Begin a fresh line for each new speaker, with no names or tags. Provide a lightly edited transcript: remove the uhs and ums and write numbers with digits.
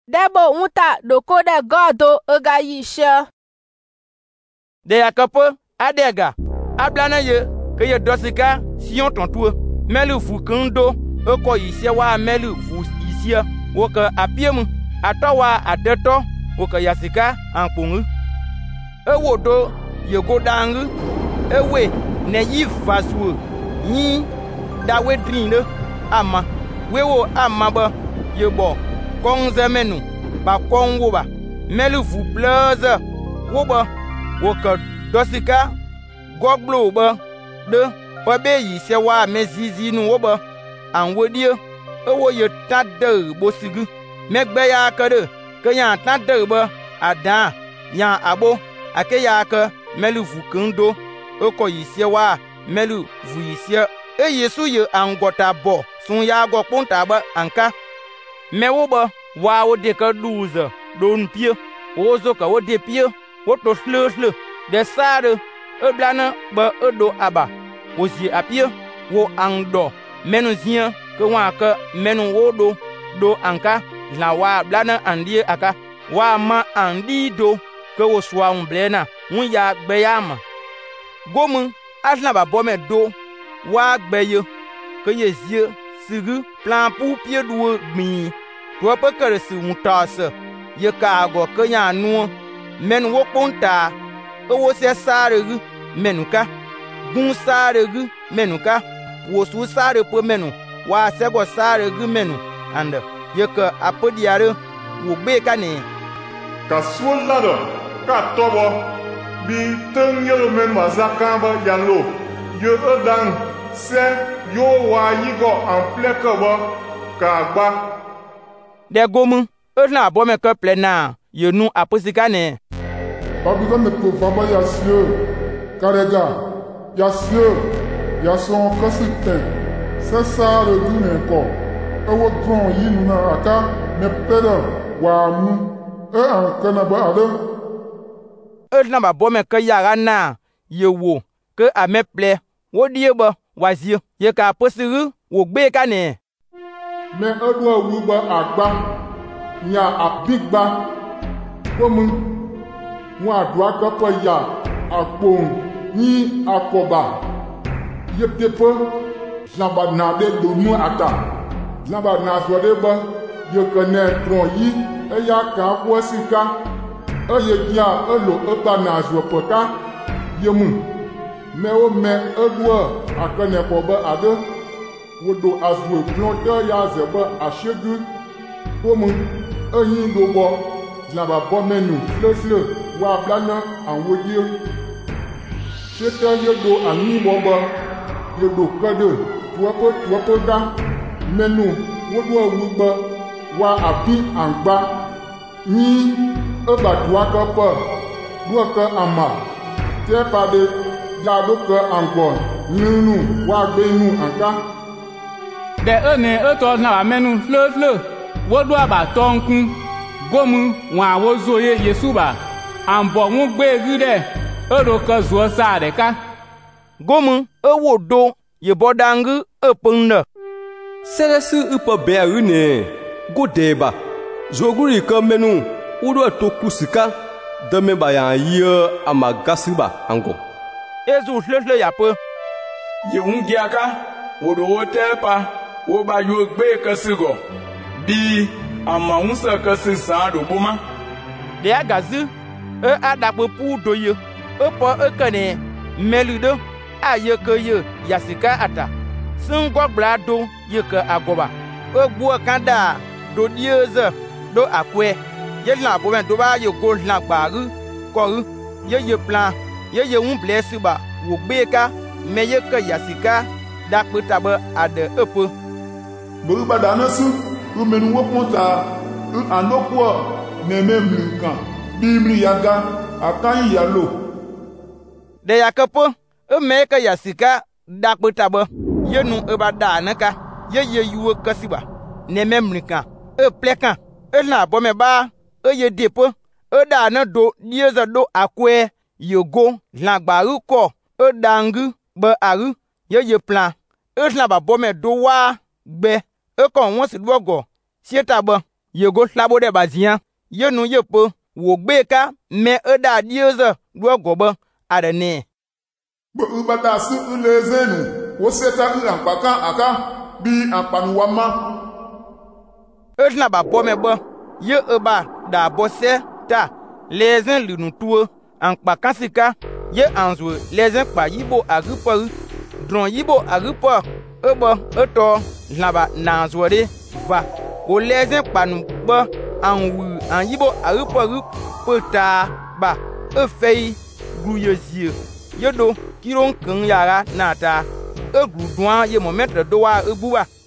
Debo unta doko de godo ega yisha.
De yakapo adega. Ablana ye ke ye dosika sion tontua. Melu fukendo eko yisia wa melu fu yisia woka apiemu atowa adeto woka yasika anpongu. Ewodo ye godangu ewe ne yi faswo yi dawe drine ama wewo ama ba ye bo konze menu ba konwo ba melu fu plaza wo ba woka dosika goglo ba de pa be yi se wa mezizi nu wo ba anwodie ewo ye tade bo sigu megbe ya kade ke ya tade ba adan ya abo ake ya ka melu fu kendo eko yi se wa melu fu yi se e yesu ye angota bo sun ya go ponta ba anka mewo ba wa wo de ka duze don pie wo zo ka wo de pie wo to sle de sare e blana ba edo aba wo zi apie wo angdo menu zia ke wa ka menu wo do anka la wa blana andie aka wa ma andi do ke wo swa un blena un ya gbe ya ma gomu asna ba bo me do wa gbe yo ke ye zie sigu plan pou pie do gbi to pe kere si un tase ye ka go ke ya nu men wo ponta e wo se sare gu menuka gun sare gu menuka wo su sare po menu wa se go sare gu menu and ye ka apodiare wo gbe ka ne
ka swolado ka tobo bi tengyo men mazaka ba yalo yo odan se yo wa yigo en pleke ba ka gba
de gomu na bo me ka plena ye nu aposika ne
Babylone ne peut pas y assurer. Karega, y assurer. Y a son consultant. C'est ça le dune encore. Et votre grand yin na aka, mais peut-être, wa mu. Et en kanaba ade.
Na ba bo me ka yara na ye wo ke a me ple wo die ba wazi ye ka aposiru wo gbe ka ne.
Mais edwa wu ba agba. Nya abigba. Komu wọn àdúrà kọ́pọ̀ ya àpòhùn ní àkọ́bà yẹ́pẹ́pẹ́ zambadnade lónú àtà zambadnazọ́dé bọ́ yẹ́kẹ́nẹ́ trọ̀n yí ẹ̀yà kan wọ́ síká ẹ̀yẹ díà ẹ̀lò ẹ̀gbanazọ́ pẹ̀ká yẹ́mù mẹ́wọ́ mẹ́ ẹ̀lúwẹ̀ àkẹ́nẹ̀kọ́ bẹ́ àdé wòdò àzùwẹ̀ plọ́tẹ́ yà zẹ̀bẹ́ àṣẹ́gù kọ́mù ẹ̀yìn lóbọ̀ zamba bọ́ mẹ́nu flefle wa blana anwodie sete yedo ani bobo yedo kade tuopo da menu wodo awugba wa abi angba ni ebadua kopo duoka ama te pade ya doka angbo nunu wa gbe nu anka
de ene eto na menu flefle wodo aba tonkun gomu wa wozo ye yesuba ambo mu gbe gide ero ka zuo sa de ka
gomu ewo do ye bodangu epunna
seresi upo be ne godeba zoguri ka menu udo to kusika deme ba ya ye amagasiba ango
ezu hlele ya pe
ye ungiaka wodo wotepa wo ba yo gbe ka sigo bi ama unsa ka sinsa do boma
de agazu e adakpo pu do ye e po e kane meludo aye ke ye yasika ata sun gogbra do ye ke agoba e gbu kanda do dieze do akwe ye la bo men do ba ye go la gbaru ko ye plan ye un blessu ba wo gbe ka me ye ke yasika dakpo tabe ade epo
boru badana su u menu wo ponta u anokwo ne memlukan bimri yaga akan yalo
de yakapo e me ka yasika dakpo tabe yenu e ba da naka ye yuwe kasiba ne memlukan e plekan e na bo me ba e ye depo e da na do dieza do akwe yogo lagbaru ko e dangu ba aru ye plan e na ba bo me do wa gbe e kon won si dogo sieta bo ye go slabo de bazia ye nu ye po wo gbe ka me da dieze do gobe adene
Bo ubada si ulezenu wo seta ulampaka aka bi ampanuwama
na ba bo me bo ye ba da bo se ta lezen lunu tuo ankpa kasika ye anzu lezen pa yibo agupa dron yibo agupa ebo eto laba nanzore va o lezen panu bo anwu an yibo agupa pota ba efei gruyezie yedo kiron kan yara nata egru doan ye mo metre do wa ebuwa